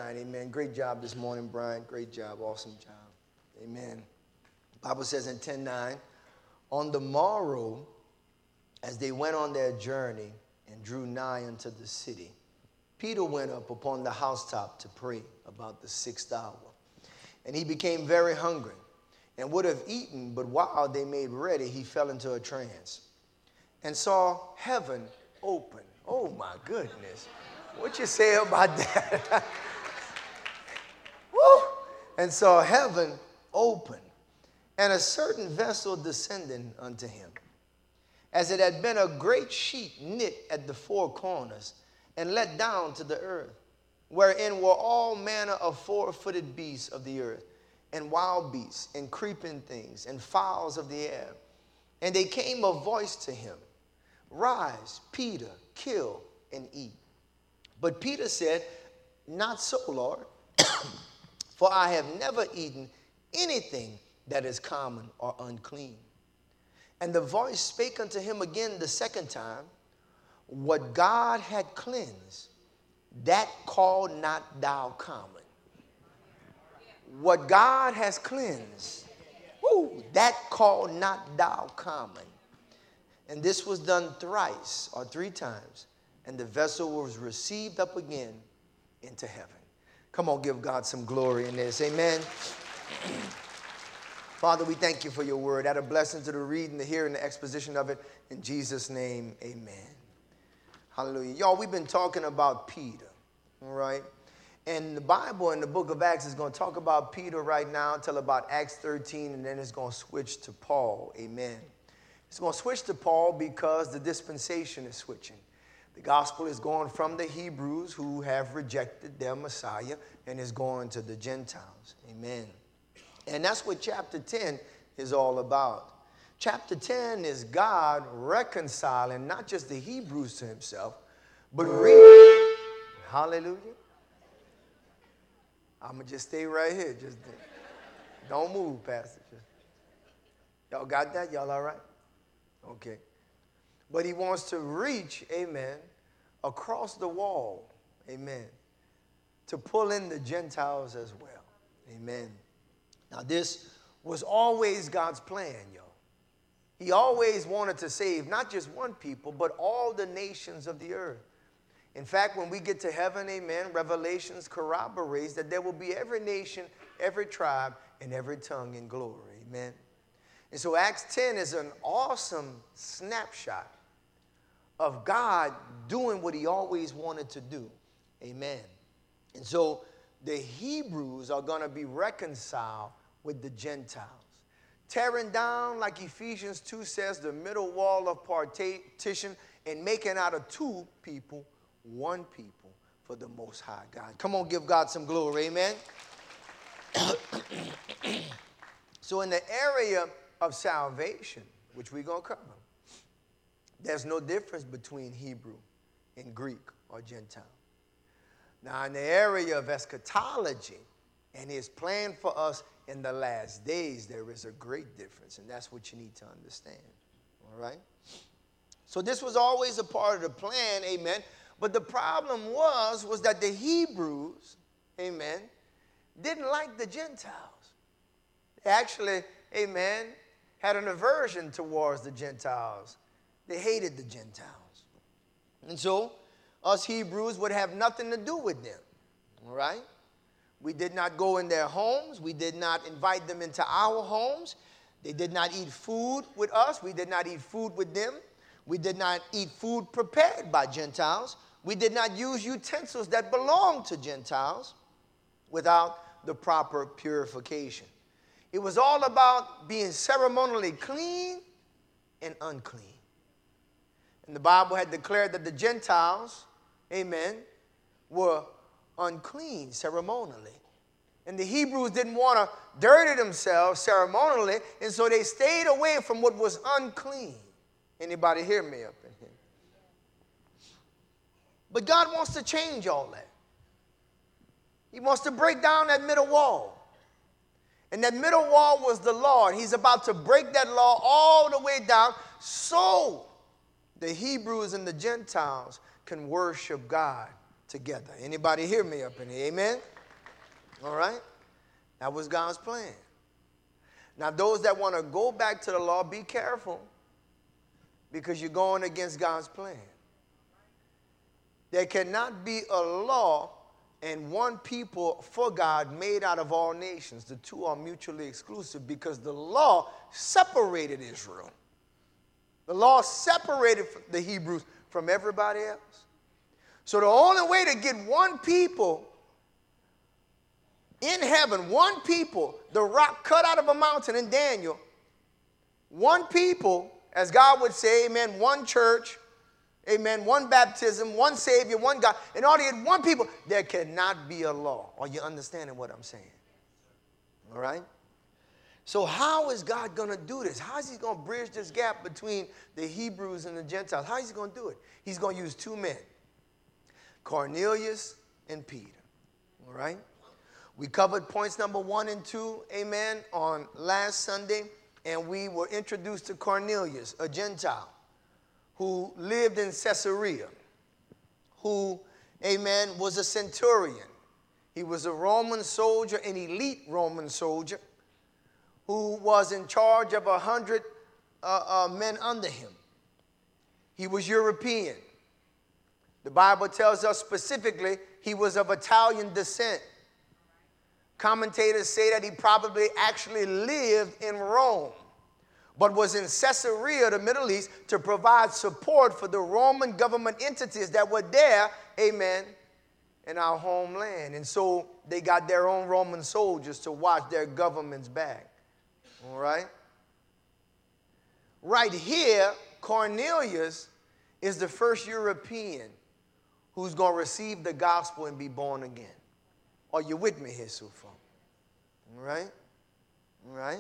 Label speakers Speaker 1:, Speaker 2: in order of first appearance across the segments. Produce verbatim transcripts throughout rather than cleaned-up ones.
Speaker 1: nine. Amen. Great job this morning, Brian. Great job. Awesome job. Amen. The Bible says in ten nine, on the morrow, as they went on their journey and drew nigh unto the city, Peter went up upon the housetop to pray about the sixth hour. And he became very hungry and would have eaten, but while they made ready, he fell into a trance and saw heaven open. Oh, my goodness. What you say about that? Woo! And saw heaven open, and a certain vessel descending unto him, as it had been a great sheet knit at the four corners, and let down to the earth, wherein were all manner of four-footed beasts of the earth, and wild beasts, and creeping things, and fowls of the air. And they came a voice to him, Rise, Peter, kill and eat. But Peter said, Not so, Lord, for I have never eaten anything that is common or unclean. And the voice spake unto him again the second time, What God had cleansed, that call not thou common. What God has cleansed, woo, that call not thou common. And this was done thrice or three times, and the vessel was received up again into heaven. Come on, give God some glory in this. Amen. Father, we thank you for your word. Add a blessing to the reading, the hearing, the exposition of it. In Jesus' name, amen. Hallelujah. Y'all, we've been talking about Peter, all right? And the Bible in the book of Acts is going to talk about Peter right now until about Acts thirteen, and then it's going to switch to Paul. Amen. It's going to switch to Paul because the dispensation is switching. The gospel is going from the Hebrews who have rejected their Messiah and is going to the Gentiles. Amen. And that's what chapter ten is all about. Chapter ten is God reconciling not just the Hebrews to himself, but re- hallelujah. I'm going to just stay right here. Just don't move, Pastor. Y'all got that? Y'all all right? Okay. But he wants to reach, amen, across the wall, amen, to pull in the Gentiles as well. Amen. Now, this was always God's plan, y'all. He always wanted to save not just one people, but all the nations of the earth. In fact, when we get to heaven, amen, Revelations corroborates that there will be every nation, every tribe, and every tongue in glory. Amen. And so Acts ten is an awesome snapshot of God doing what he always wanted to do. Amen. And so the Hebrews are going to be reconciled with the Gentiles, tearing down, like Ephesians two says, the middle wall of partition and making out of two people one people for the Most High God. Come on, give God some glory. Amen. So in the area of salvation, which we're going to cover, there's no difference between Hebrew and Greek or Gentile. Now, in the area of eschatology and his plan for us in the last days, there is a great difference, and that's what you need to understand. All right? So this was always a part of the plan, amen. But the problem was, was that the Hebrews, amen, didn't like the Gentiles. They actually, amen, had an aversion towards the Gentiles. They hated the Gentiles. And so us Hebrews would have nothing to do with them. All right? We did not go in their homes. We did not invite them into our homes. They did not eat food with us. We did not eat food with them. We did not eat food prepared by Gentiles. We did not use utensils that belonged to Gentiles without the proper purification. It was all about being ceremonially clean and unclean. And the Bible had declared that the Gentiles, amen, were unclean ceremonially. And the Hebrews didn't want to dirty themselves ceremonially, and so they stayed away from what was unclean. Anybody hear me up in here? But God wants to change all that. He wants to break down that middle wall. And that middle wall was the law. He's about to break that law all the way down so the Hebrews and the Gentiles can worship God together. Anybody hear me up in here? Amen? All right? That was God's plan. Now, those that want to go back to the law, be careful, because you're going against God's plan. There cannot be a law and one people for God made out of all nations. The two are mutually exclusive, because the law separated Israel. The law separated the Hebrews from everybody else. So the only way to get one people in heaven, one people, the rock cut out of a mountain in Daniel, one people, as God would say, amen, one church, amen, one baptism, one Savior, one God. In order to get one people, there cannot be a law. Are you understanding what I'm saying? All right? So how is God going to do this? How is he going to bridge this gap between the Hebrews and the Gentiles? How is he going to do it? He's going to use two men, Cornelius and Peter. All right? We covered points number one and two, amen, on last Sunday, and we were introduced to Cornelius, a Gentile, who lived in Caesarea, who, amen, was a centurion. He was a Roman soldier, an elite Roman soldier, who was in charge of a hundred uh, uh, men under him. He was European. The Bible tells us specifically he was of Italian descent. Commentators say that he probably actually lived in Rome, but was in Caesarea, the Middle East, to provide support for the Roman government entities that were there, amen, in our homeland. And so they got their own Roman soldiers to watch their government's back. All right? Right here, Cornelius is the first European who's going to receive the gospel and be born again. Are you with me here so far? All right? All right?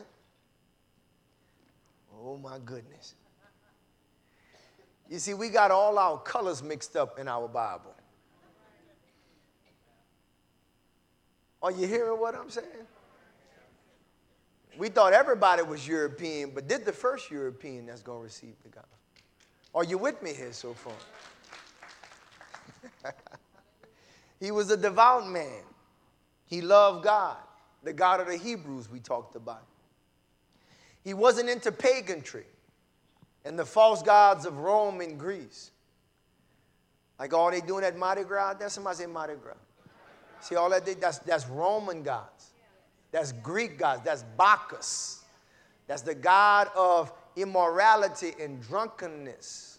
Speaker 1: Oh, my goodness. You see, we got all our colors mixed up in our Bible. Are you hearing what I'm saying? We thought everybody was European, but this is the first European that's going to receive the gospel. Are you with me here so far? He was a devout man. He loved God, the God of the Hebrews we talked about. He wasn't into paganry and the false gods of Rome and Greece. Like all they doing at Mardi Gras, that's somebody say Mardi Gras. See all that, they, that's, that's Roman gods. That's Greek gods. That's Bacchus. That's the god of immorality and drunkenness.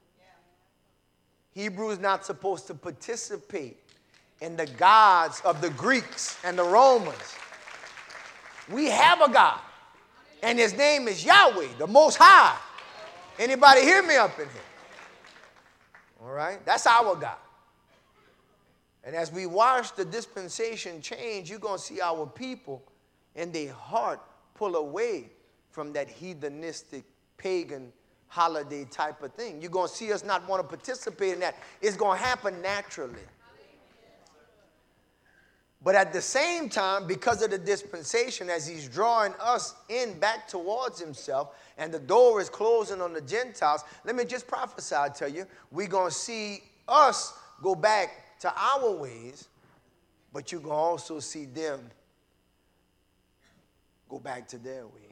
Speaker 1: Hebrews not supposed to participate in the gods of the Greeks and the Romans. We have a God, and his name is Yahweh, the Most High. Anybody hear me up in here? All right? That's our God. And as we watch the dispensation change, you're going to see our people in their heart pull away from that heathenistic, pagan, holiday type of thing. You're going to see us not want to participate in that. It's going to happen naturally. But at the same time, because of the dispensation, as he's drawing us in back towards himself, and the door is closing on the Gentiles, let me just prophesy to you, we're going to see us go back to our ways, but you're going to also see them go back to their ways.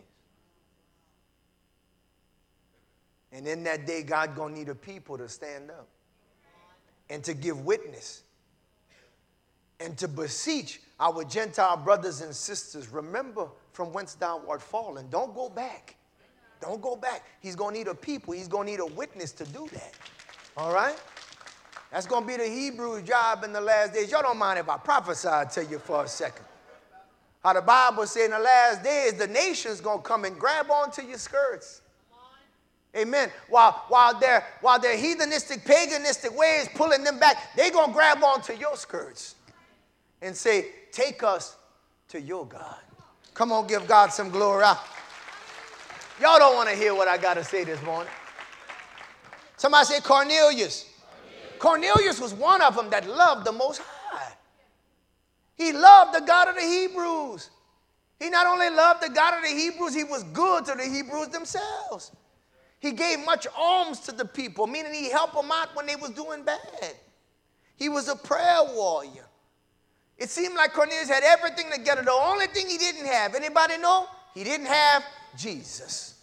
Speaker 1: And in that day, God going to need a people to stand up and to give witness and to beseech our Gentile brothers and sisters, remember from whence thou art fallen. Don't go back. Don't go back. He's going to need a people. He's going to need a witness to do that. All right? That's going to be the Hebrew job in the last days. Y'all don't mind if I prophesy to you for a second. How the Bible says in the last days, the nation's going to come and grab onto your skirts. Amen. While, while, their, while their heathenistic, paganistic ways pulling them back, they're going to grab onto your skirts and say, take us to your God. Come on, give God some glory. Y'all don't want to hear what I got to say this morning. Somebody say Cornelius. Cornelius. Cornelius was one of them that loved the Most High. He loved the God of the Hebrews. He not only loved the God of the Hebrews, he was good to the Hebrews themselves. He gave much alms to the people, meaning he helped them out when they was doing bad. He was a prayer warrior. It seemed like Cornelius had everything together. The only thing he didn't have, anybody know? He didn't have Jesus.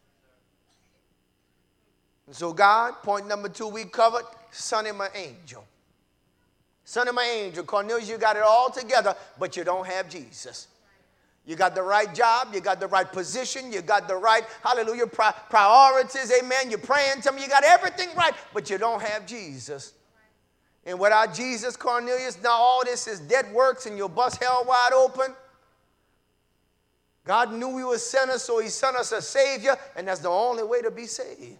Speaker 1: And so God, point number two we covered, son of my angel. Son of my angel. Cornelius, you got it all together, but you don't have Jesus. You got the right job, you got the right position, you got the right, hallelujah, pri- priorities, amen. You're praying to me, you got everything right, but you don't have Jesus. And without Jesus, Cornelius, now all this is dead works and your bust hell wide open. God knew we were sinners, so he sent us a Savior, and that's the only way to be saved.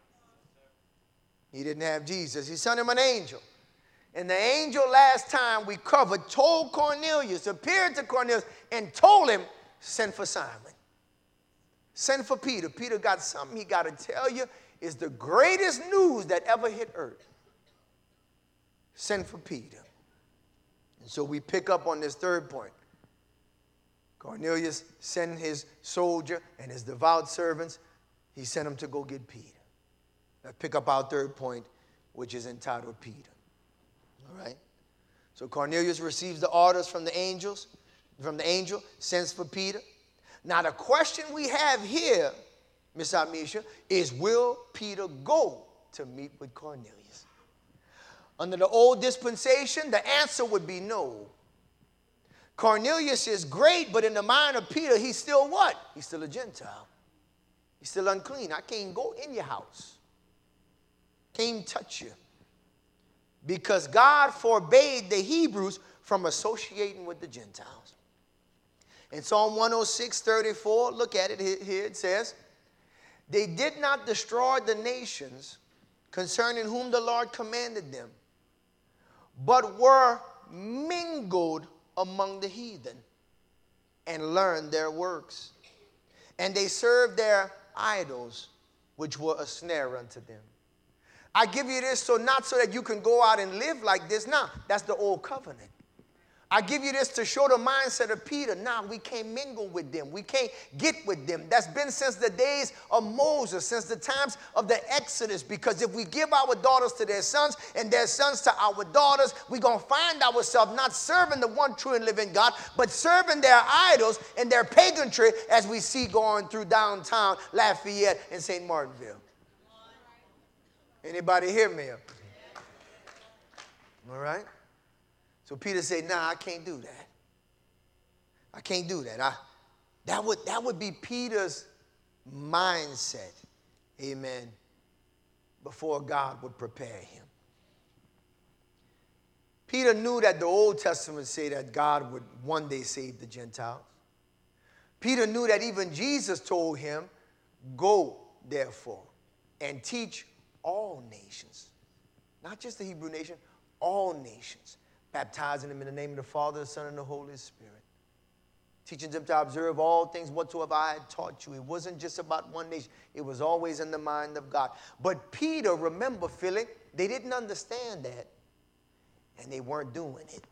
Speaker 1: He didn't have Jesus. He sent him an angel. And the angel last time we covered told Cornelius, appeared to Cornelius, and told him, send for Simon. Send for Peter. Peter got something he got to tell you is the greatest news that ever hit earth. Send for Peter. And so we pick up on this third point. Cornelius sent his soldier and his devout servants. He sent them to go get Peter. Let's pick up our third point, which is entitled Peter. All right? So Cornelius receives the orders from the angels, from the angel, sends for Peter. Now the question we have here, Miss Amisha, is will Peter go to meet with Cornelius? Under the old dispensation, the answer would be no. Cornelius is great, but in the mind of Peter, he's still what? He's still a Gentile. He's still unclean. I can't go in your house. Can't touch you. Because God forbade the Hebrews from associating with the Gentiles. In Psalm one oh six, thirty-four, look at it here, it says, they did not destroy the nations concerning whom the Lord commanded them, but were mingled among the heathen and learned their works. And they served their idols, which were a snare unto them. I give you this so not so that you can go out and live like this. Now, that's the old covenant. I give you this to show the mindset of Peter. Now, we can't mingle with them. We can't get with them. That's been since the days of Moses, since the times of the Exodus. Because if we give our daughters to their sons and their sons to our daughters, we're going to find ourselves not serving the one true and living God, but serving their idols and their paganry as we see going through downtown Lafayette and Saint Martinville. Anybody hear me? All right? So Peter said, nah, I can't do that. I can't do that. I, that, would, that would be Peter's mindset, amen, before God would prepare him. Peter knew that the Old Testament said that God would one day save the Gentiles. Peter knew that even Jesus told him, go, therefore, and teach all nations, not just the Hebrew nation, all nations, baptizing them in the name of the Father, the Son, and the Holy Spirit, teaching them to observe all things whatsoever I had taught you. It wasn't just about one nation. It was always in the mind of God. But Peter, remember, Philip, they didn't understand that, and they weren't doing it.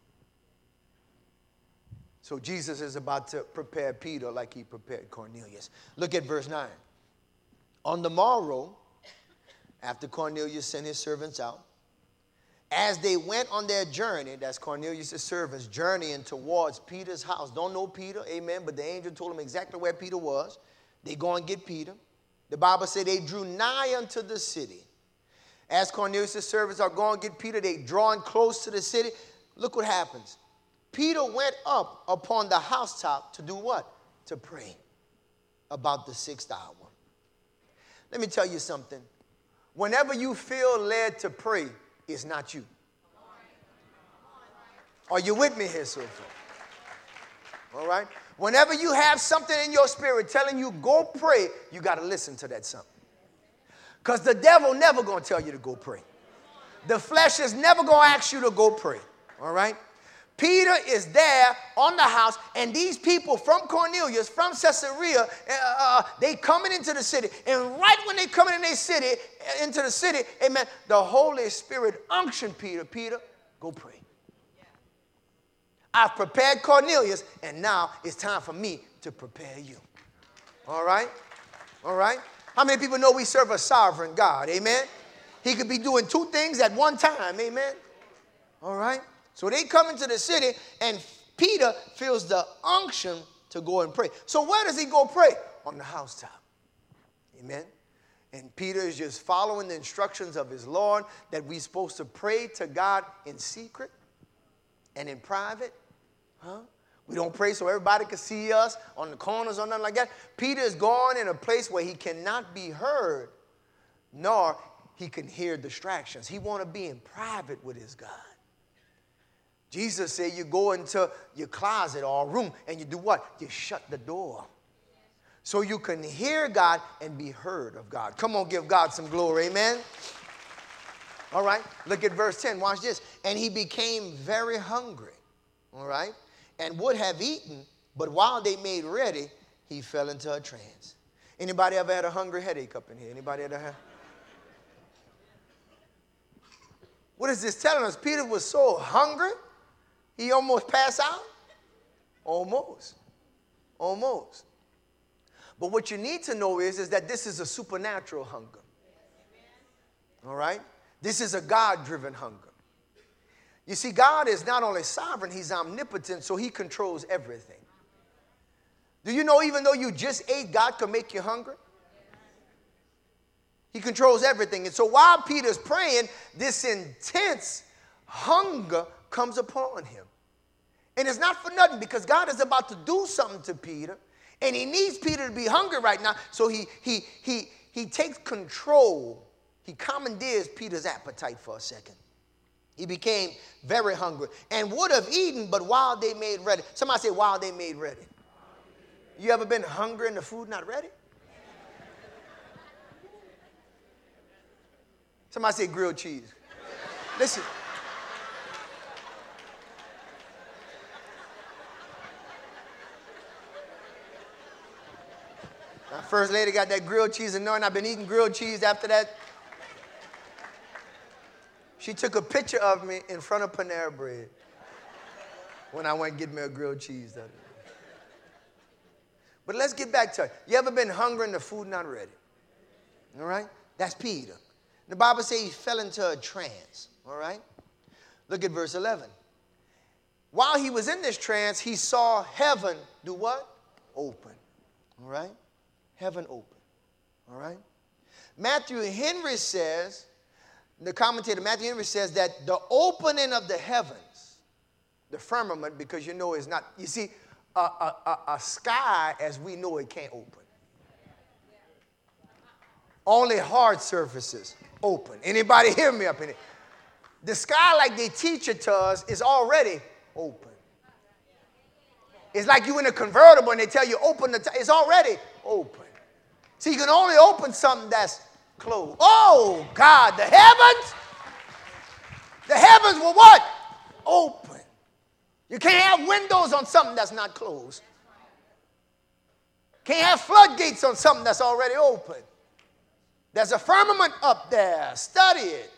Speaker 1: So Jesus is about to prepare Peter like he prepared Cornelius. Look at verse nine. On the morrow, after Cornelius sent his servants out, as they went on their journey, that's Cornelius' servants, journeying towards Peter's house. Don't know Peter, amen, but the angel told them exactly where Peter was. They go and get Peter. The Bible said they drew nigh unto the city. As Cornelius' servants are going to get Peter, they drawing close to the city. Look what happens. Peter went up upon the housetop to do what? To pray about the sixth hour. Let me tell you something. Whenever you feel led to pray, it's not you. Are you with me here so far? All right? Whenever you have something in your spirit telling you go pray, you got to listen to that something. Because the devil never going to tell you to go pray. The flesh is never going to ask you to go pray. All right? Peter is there on the house, and these people from Cornelius, from Caesarea, uh, they coming into the city. And right when they coming in their city, into the city, amen, the Holy Spirit unctioned Peter. Peter, go pray. Yeah. I've prepared Cornelius, and now it's time for me to prepare you. All right? All right? How many people know we serve a sovereign God? Amen? He could be doing two things at one time. Amen? All right? So they come into the city, and Peter feels the unction to go and pray. So where does he go pray? On the housetop. Amen. And Peter is just following the instructions of his Lord that we're supposed to pray to God in secret and in private. Huh? We don't pray so everybody can see us on the corners or nothing like that. Peter is going in a place where he cannot be heard, nor he can hear distractions. He want to be in private with his God. Jesus said you go into your closet or room and you do what? You shut the door. So you can hear God and be heard of God. Come on, give God some glory. Amen. All right. Look at verse ten. Watch this. And he became very hungry. All right. And would have eaten, but while they made ready, he fell into a trance. Anybody ever had a hungry headache up in here? Anybody ever had? What is this telling us? Peter was so hungry, he almost passed out? Almost. Almost. But what you need to know is, is that this is a supernatural hunger. All right? This is a God-driven hunger. You see, God is not only sovereign, he's omnipotent, so he controls everything. Do you know even though you just ate, God can make you hungry? He controls everything. And so while Peter's praying, this intense hunger comes upon him. And it's not for nothing, because God is about to do something to Peter, and he needs Peter to be hungry right now. So he, he, he, he takes control. He commandeers Peter's appetite for a second. He became very hungry and would have eaten, but while they made ready. Somebody say, while they made ready. You ever been hungry and the food not ready? Somebody say grilled cheese. Listen. My first lady got that grilled cheese anointing. I've been eating grilled cheese after that. She took a picture of me in front of Panera Bread when I went and get me a grilled cheese. But let's get back to it. You ever been hungry and the food not ready? All right? That's Peter. The Bible says he fell into a trance. All right? Look at verse eleven. While he was in this trance, he saw heaven do what? Open. All right? Heaven open. All right? Matthew Henry says, the commentator Matthew Henry says that the opening of the heavens, the firmament, because you know it's not, you see, a, a, a, a sky as we know it can't open. Only hard surfaces open. Anybody hear me up in it? The sky, like they teach it to us, is already open. It's like you in a convertible and they tell you open the, t- it's already open. See, you can only open something that's closed. Oh, God, the heavens, the heavens were what? Open. You can't have windows on something that's not closed. Can't have floodgates on something that's already open. There's a firmament up there. Study it.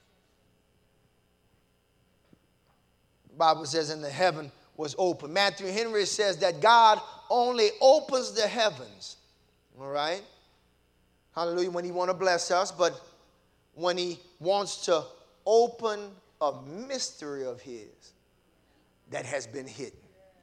Speaker 1: The Bible says, and the heaven was open. Matthew Henry says that God only opens the heavens. All right? Hallelujah, when he wants to bless us, but when he wants to open a mystery of his that has been hidden.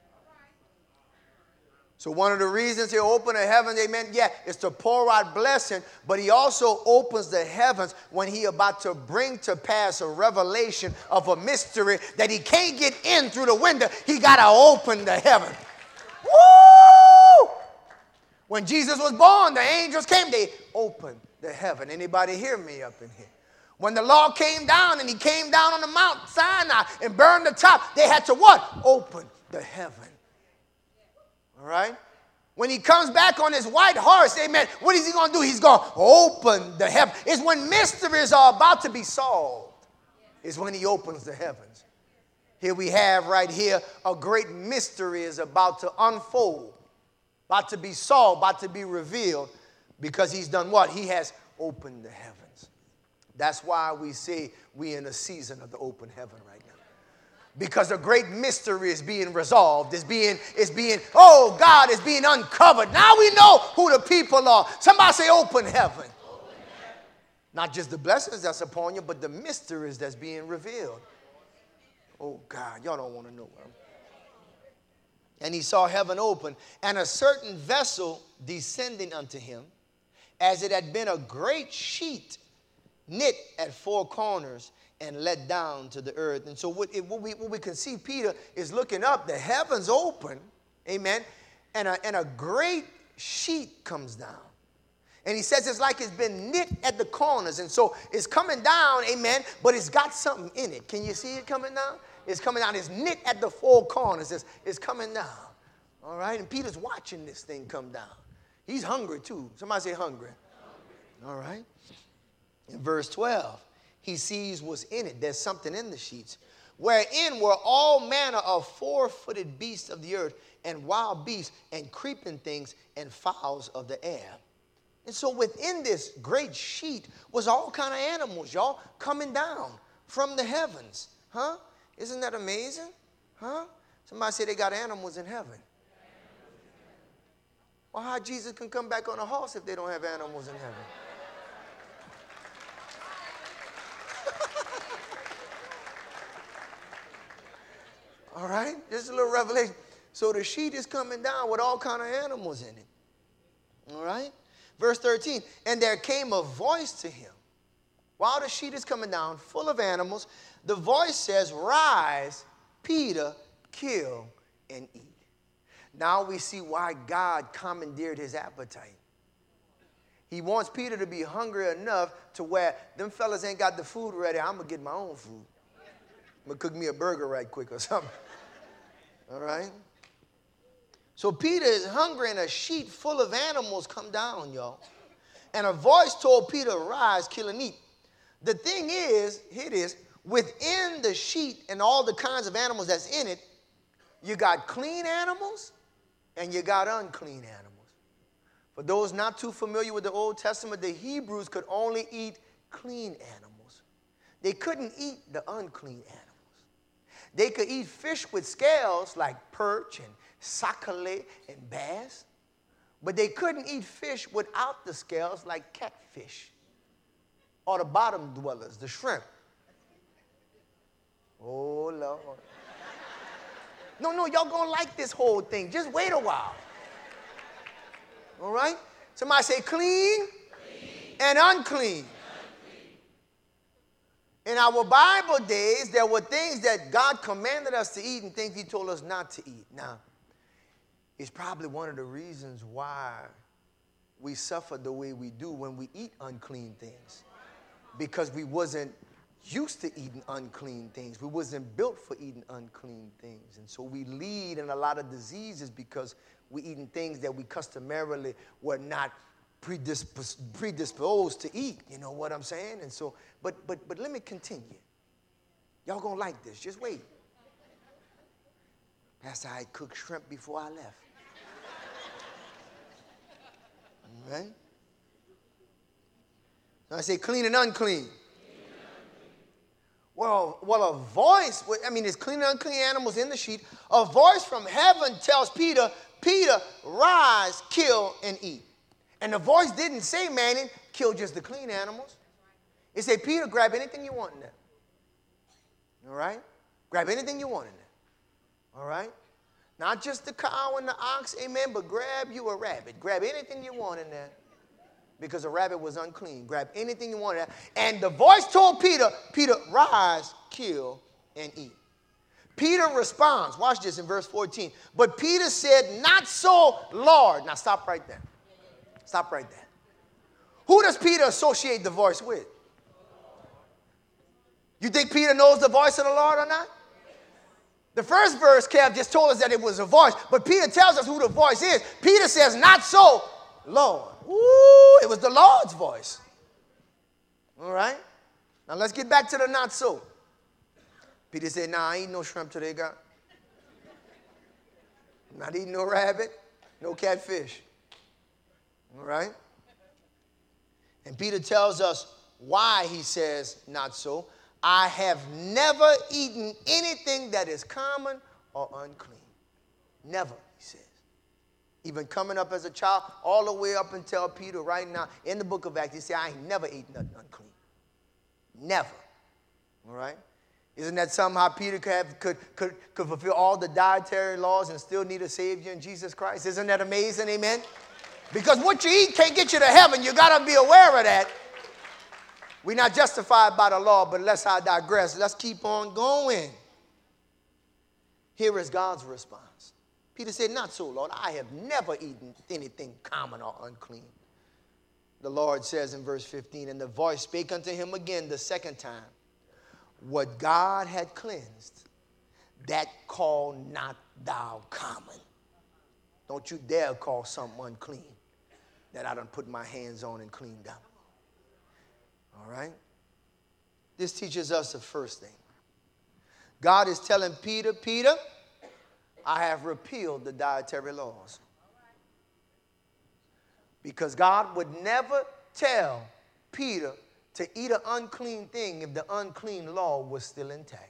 Speaker 1: So one of the reasons he opened the heavens, amen, yeah, is to pour out blessing, but he also opens the heavens when he about to bring to pass a revelation of a mystery that he can't get in through the window. He got to open the heaven. Woo! When Jesus was born, the angels came, they opened the heaven. Anybody hear me up in here? When the law came down and he came down on the Mount Sinai and burned the top, they had to what? Open the heaven. All right? When he comes back on his white horse, amen, what is he going to do? He's going to open the heaven. It's when mysteries are about to be solved. It's when he opens the heavens. Here we have right here, a great mystery is about to unfold. About to be solved, about to be revealed, because he's done what? He has opened the heavens. That's why we say we're in a season of the open heaven right now. Because a great mystery is being resolved, is being, is being, oh, God is being uncovered. Now we know who the people are. Somebody say open heaven. Open heaven. Not just the blessings that's upon you, but the mysteries that's being revealed. Oh, God, y'all don't want to know what I'm. And he saw heaven open, and a certain vessel descending unto him, as it had been a great sheet knit at four corners and let down to the earth. And so what, it, what, we, what we can see, Peter is looking up, the heavens open, amen, and a, and a great sheet comes down. And he says it's like it's been knit at the corners. And so it's coming down, amen, but it's got something in it. Can you see it coming down? It's coming down. It's knit at the four corners. It's, it's coming down. All right? And Peter's watching this thing come down. He's hungry too. Somebody say hungry. Hungry. All right? In verse twelve, he sees what's in it. There's something in the sheets. Wherein were all manner of four-footed beasts of the earth, and wild beasts, and creeping things, and fowls of the air. And so within this great sheet was all kind of animals, y'all, coming down from the heavens. Huh? Isn't that amazing? Huh? Somebody say they got animals in heaven. Well, how Jesus can come back on a horse if they don't have animals in heaven? All right? Just a little revelation. So the sheet is coming down with all kind of animals in it. All right? Verse thirteen, and there came a voice to him. While the sheet is coming down, full of animals, the voice says, rise, Peter, kill, and eat. Now we see why God commandeered his appetite. He wants Peter to be hungry enough to where them fellas ain't got the food ready. I'm going to get my own food. I'm going to cook me a burger right quick or something. All right? So Peter is hungry, and a sheet full of animals come down, y'all. And a voice told Peter, rise, kill, and eat. The thing is, here it is, within the sheet and all the kinds of animals that's in it, you got clean animals and you got unclean animals. For those not too familiar with the Old Testament, the Hebrews could only eat clean animals. They couldn't eat the unclean animals. They could eat fish with scales like perch and sakale and bass, but they couldn't eat fish without the scales like catfish or the bottom dwellers, the shrimp. Oh, Lord. No, no, y'all gonna like this whole thing. Just wait a while. All right? Somebody say clean, clean. and unclean. In our Bible days, there were things that God commanded us to eat and things he told us not to eat. Now, it's probably one of the reasons why we suffer the way we do when we eat unclean things. Because we wasn't used to eating unclean things. We wasn't built for eating unclean things. And so we lead in a lot of diseases because we eating things that we customarily were not predisposed, predisposed to eat. You know what I'm saying? And so, but but but let me continue. Y'all gonna like this. Just wait. Pastor, I cooked shrimp before I left. All right? I say clean and unclean. Well, well, a voice, I mean, there's clean and unclean animals in the sheet. A voice from heaven tells Peter, Peter, rise, kill, and eat. And the voice didn't say, Manning, kill just the clean animals. It said, Peter, grab anything you want in there. All right? Grab anything you want in there. All right? Not just the cow and the ox, amen, but grab you a rabbit. Grab anything you want in there. Because a rabbit was unclean. Grab anything you wanted. And the voice told Peter, Peter, rise, kill, and eat. Peter responds. Watch this in verse fourteen. But Peter said, not so, Lord. Now stop right there. Stop right there. Who does Peter associate the voice with? You think Peter knows the voice of the Lord or not? The first verse, Kev, just told us that it was a voice. But Peter tells us who the voice is. Peter says, not so, Lord. Ooh, it was the Lord's voice. All right? Now let's get back to the not so. Peter said, nah, I ain't no shrimp today, God. I'm not eating no rabbit, no catfish. All right? And Peter tells us why he says not so. I have never eaten anything that is common or unclean. Never, he says. Even coming up as a child, all the way up until Peter right now, in the book of Acts, he said, I ain't never eaten nothing unclean. Never. All right? Isn't that somehow Peter could, have, could, could, could fulfill all the dietary laws and still need a Savior in Jesus Christ? Isn't that amazing? Amen? Because what you eat can't get you to heaven. You got to be aware of that. We're not justified by the law, but lest I digress, let's keep on going. Here is God's response. Peter said, not so, Lord. I have never eaten anything common or unclean. The Lord says in verse fifteen, and the voice spake unto him again the second time, what God had cleansed, that call not thou common. Don't you dare call something unclean that I done put my hands on and cleaned up. All right? This teaches us the first thing. God is telling Peter, Peter, I have repealed the dietary laws. Because God would never tell Peter to eat an unclean thing if the unclean law was still intact.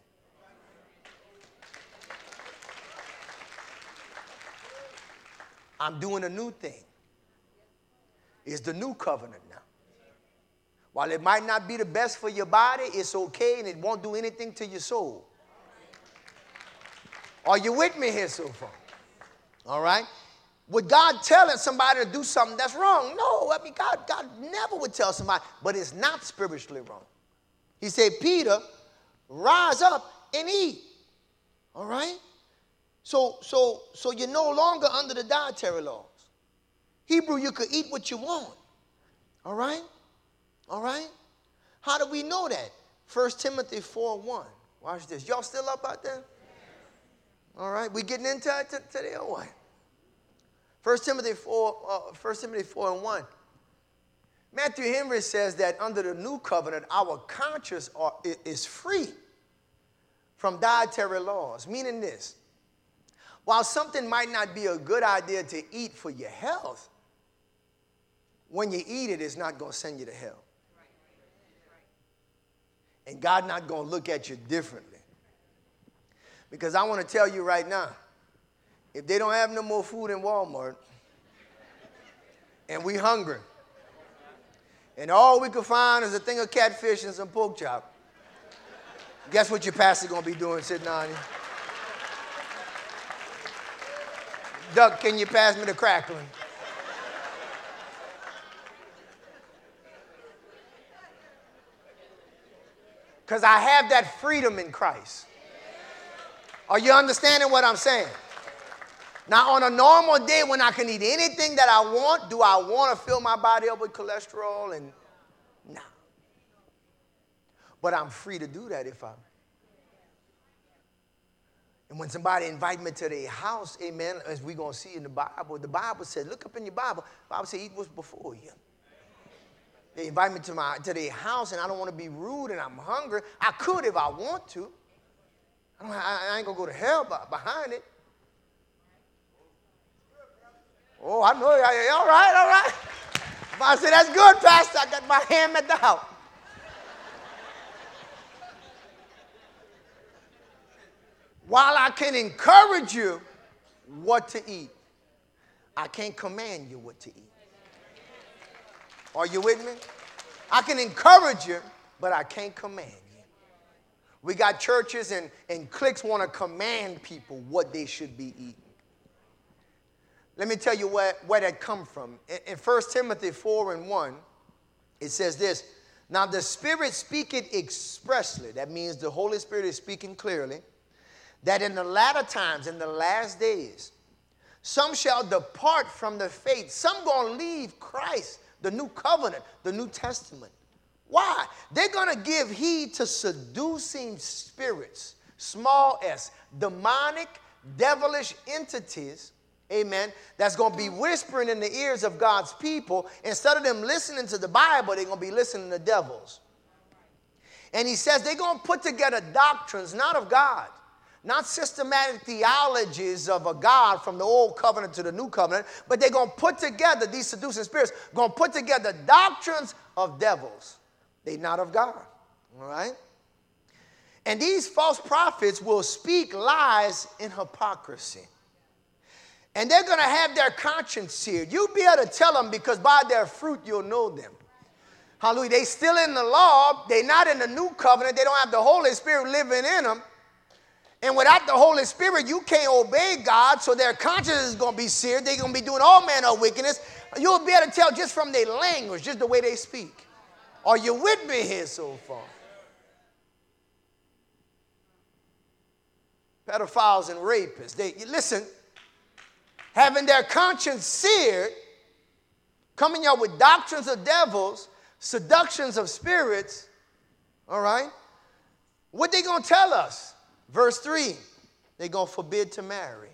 Speaker 1: I'm doing a new thing. It's the new covenant now. While it might not be the best for your body, it's okay and it won't do anything to your soul. Are you with me here so far? All right? Would God telling somebody to do something that's wrong? No, I mean, God, God never would tell somebody, but it's not spiritually wrong. He said, Peter, rise up and eat. All right? So, so, so you're no longer under the dietary laws. Hebrew, you could eat what you want. All right? All right? How do we know that? First Timothy four one. Watch this. Y'all still up out there? All right? We getting into it today or what? First Timothy four, uh, First Timothy four and one. Matthew Henry says that under the new covenant, our conscience are, is free from dietary laws, meaning this. While something might not be a good idea to eat for your health, when you eat it, it's not going to send you to hell. And God not going to look at you differently. Because I want to tell you right now, if they don't have no more food in Walmart, and we hungry, and all we can find is a thing of catfish and some pork chop, guess what your pastor going to be doing sitting on you? Duck, can you pass me the crackling? Because I have that freedom in Christ. Are you understanding what I'm saying? Now, on a normal day when I can eat anything that I want, do I want to fill my body up with cholesterol? And no. But I'm free to do that if I. And when somebody invite me to their house, amen, as we're going to see in the Bible, the Bible says, look up in your Bible, the Bible says, eat what's before you. They invite me to my to their house, and I don't want to be rude, and I'm hungry. I could if I want to. I, don't, I, I ain't going to go to hell behind it. Oh, I know. All right, all right. I said, that's good, Pastor. I got my ham at the house. While I can encourage you what to eat, I can't command you what to eat. Are you with me? I can encourage you, but I can't command you. We got churches and, and cliques want to command people what they should be eating. Let me tell you where, where that come from. In, in First Timothy four and one, it says this, now the Spirit speaketh expressly, that means the Holy Spirit is speaking clearly, that in the latter times, in the last days, some shall depart from the faith. Some going to leave Christ, the new covenant, the New Testament. Why? They're going to give heed to seducing spirits, small s, demonic, devilish entities, amen, that's going to be whispering in the ears of God's people. Instead of them listening to the Bible, they're going to be listening to devils. And he says they're going to put together doctrines, not of God, not systematic theologies of a God from the old covenant to the new covenant, but they're going to put together, these seducing spirits, going to put together doctrines of devils. They're not of God, all right? And these false prophets will speak lies in hypocrisy. And they're going to have their conscience seared. You'll be able to tell them because by their fruit you'll know them. Hallelujah. They still in the law. They're not in the new covenant. They don't have the Holy Spirit living in them. And without the Holy Spirit, you can't obey God, so their conscience is going to be seared. They're going to be doing all manner of wickedness. You'll be able to tell just from their language, just the way they speak. Are you with me here so far? Pedophiles and rapists. They, listen, having their conscience seared, coming out with doctrines of devils, seductions of spirits, all right? What they going to tell us? Verse three, they're going to forbid to marry.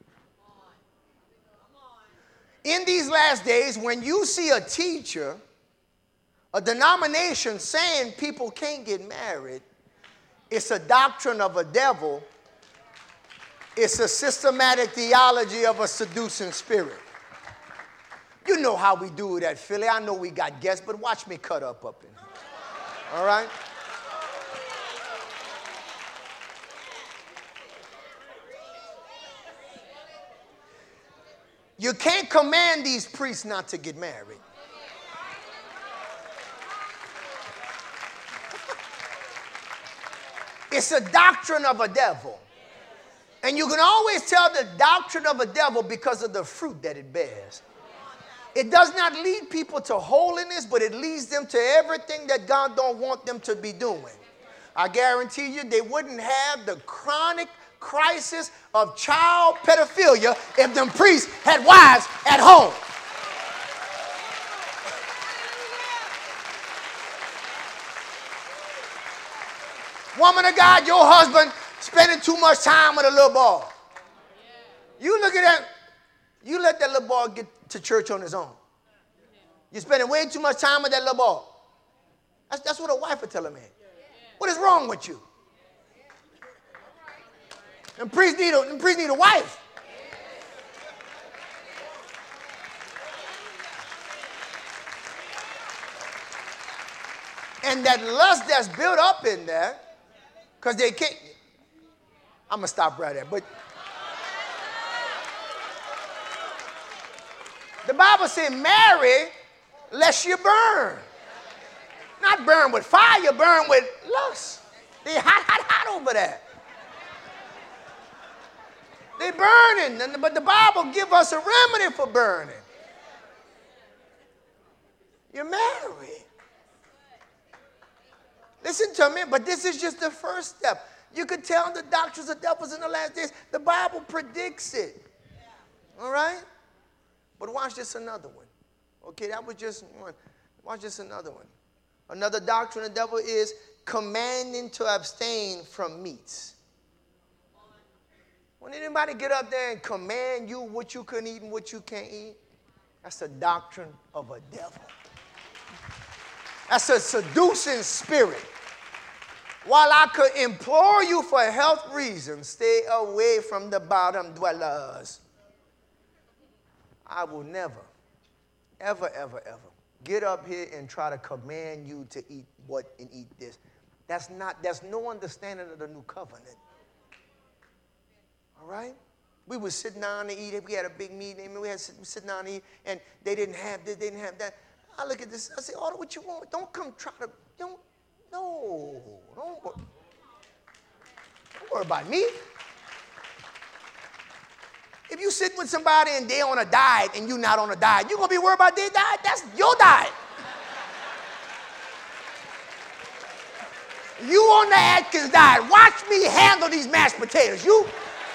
Speaker 1: In these last days, when you see a teacher, a denomination saying people can't get married, it's a doctrine of a devil. It's a systematic theology of a seducing spirit. You know how we do it at Philly. I know we got guests, but watch me cut up up in here. All right? You can't command these priests not to get married. It's a doctrine of a devil. And you can always tell the doctrine of a devil because of the fruit that it bears. It does not lead people to holiness, but it leads them to everything that God don't want them to be doing. I guarantee you they wouldn't have the chronic crisis of child pedophilia if them priests had wives at home. Woman of God, your husband spending too much time with a little boy. You look at that, you let that little boy get to church on his own. You're spending way too much time with that little boy. That's, that's what a wife would tell a man. What is wrong with you? And priests need a, and priests need a wife. And that lust that's built up in there, because they can't, I'm going to stop right there. But the Bible says, marry lest you burn. Not burn with fire, burn with lust. They hot, hot, hot over there. They burning, but the Bible gives us a remedy for burning. You're married. Listen to me, but this is just the first step. You could tell the doctrines of devils in the last days. The Bible predicts it. All right? But watch this another one. Okay, that was just one. Watch this another one. Another doctrine of the devil is commanding to abstain from meats. When anybody get up there and command you what you can eat and what you can't eat, that's a doctrine of a devil. That's a seducing spirit. While I could implore you for health reasons, stay away from the bottom dwellers, I will never, ever, ever, ever get up here and try to command you to eat what and eat this. That's not, there's no understanding of the new covenant. All right? We were sitting down to eat. We had a big meeting. We had sitting down to eat, and they didn't have this, they didn't have that. I look at this. I say, order what you want. Don't come try to, don't, no. Don't, don't worry about me. If you sitting with somebody and they on a diet and you not on a diet, you going to be worried about their diet? That's your diet. You on the Atkins diet. Watch me handle these mashed potatoes. You.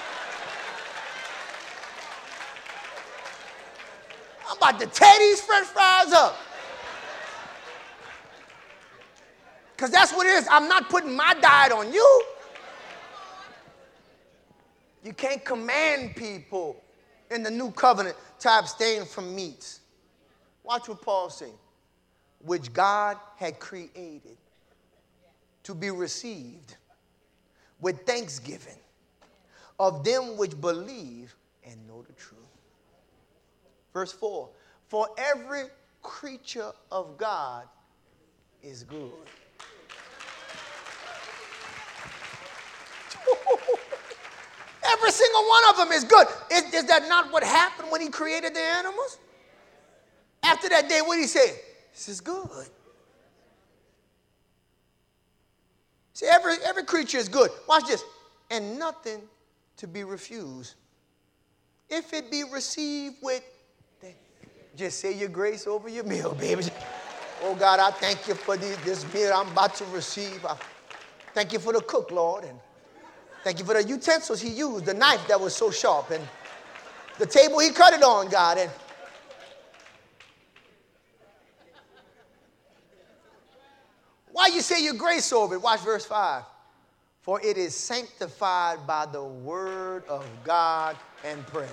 Speaker 1: I'm about to tear these french fries up. Because that's what it is. I'm not putting my diet on you. You can't command people in the new covenant to abstain from meats. Watch what Paul says. Which God had created to be received with thanksgiving of them which believe and know the truth. Verse four, for every creature of God is good. Every single one of them is good. Is, is that not what happened when he created the animals? After that day, what did he say? This is good. See, every, every creature is good. Watch this. And nothing to be refused. If it be received with, just say your grace over your meal, baby. Oh, God, I thank you for the, this meal I'm about to receive. I thank you for the cook, Lord. And thank you for the utensils he used, the knife that was so sharp, and the table he cut it on, God. And why you say your grace over it? Watch verse five. For it is sanctified by the word of God and prayer.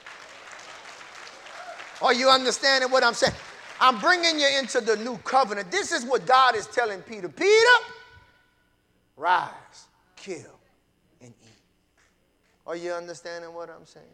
Speaker 1: Are you understanding what I'm saying? I'm bringing you into the new covenant. This is what God is telling Peter. Peter, rise, kill, and eat. Are you understanding what I'm saying?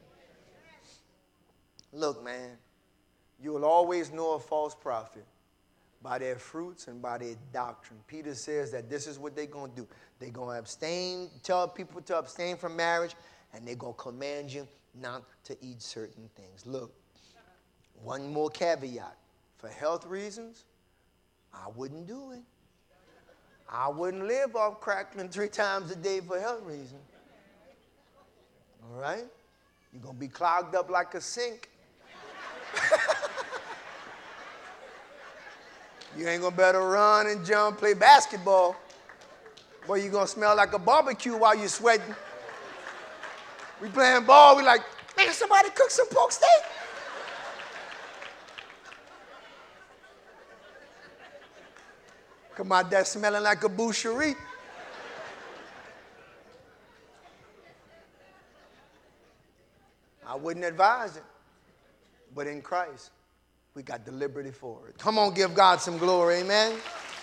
Speaker 1: Look, man, you will always know a false prophet by their fruits and by their doctrine. Peter says that this is what they're going to do. They're going to abstain, tell people to abstain from marriage, and they're going to command you not to eat certain things. Look, one more caveat. For health reasons, I wouldn't do it. I wouldn't live off crackling three times a day for health reasons. All right? You're going to be clogged up like a sink. You ain't going to better run and jump, play basketball. Boy, you're going to smell like a barbecue while you're sweating. We playing ball, we like, man, somebody cook some pork steak. Come out there smelling like a boucherie. I wouldn't advise it. But in Christ, we got the liberty for it. Come on, give God some glory, amen.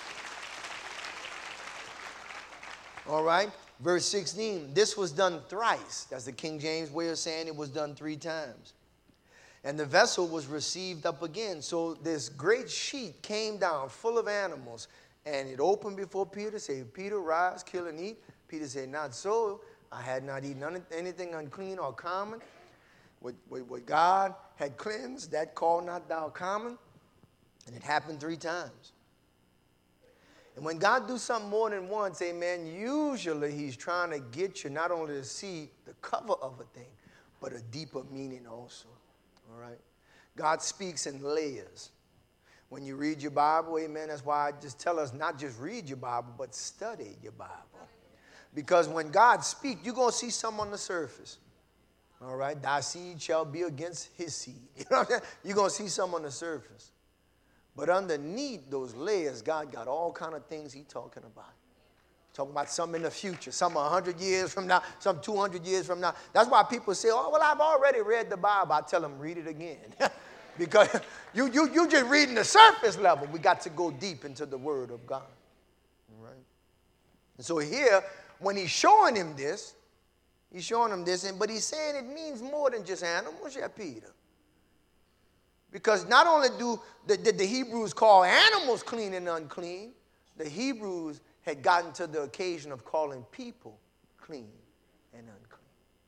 Speaker 1: All right, verse sixteen. This was done thrice. That's the King James way of saying it was done three times. And the vessel was received up again. So this great sheet came down full of animals. And it opened before Peter, said, Peter, rise, kill and eat. Peter said, not so. I had not eaten anything unclean or common. What, what, what God had cleansed, that call not thou common. And it happened three times. And when God do something more than once, amen, usually he's trying to get you not only to see the cover of a thing, but a deeper meaning also. All right? God speaks in layers. When you read your Bible, amen, that's why I just tell us not just read your Bible, but study your Bible. Because when God speaks, you're going to see some on the surface. All right? Thy seed shall be against his seed. You know what I'm saying? You're going to see some on the surface. But underneath those layers, God got all kind of things he's talking about. Talking about some in the future, some one hundred years from now, some two hundred years from now. That's why people say, oh, well, I've already read the Bible. I tell them, read it again. Because you, you, you just reading the surface level. We got to go deep into the Word of God. All right? And so here, when he's showing him this, he's showing him this, and, but he's saying it means more than just animals, yeah, Peter. Because not only do the, the, the Hebrews call animals clean and unclean, the Hebrews had gotten to the occasion of calling people clean and unclean.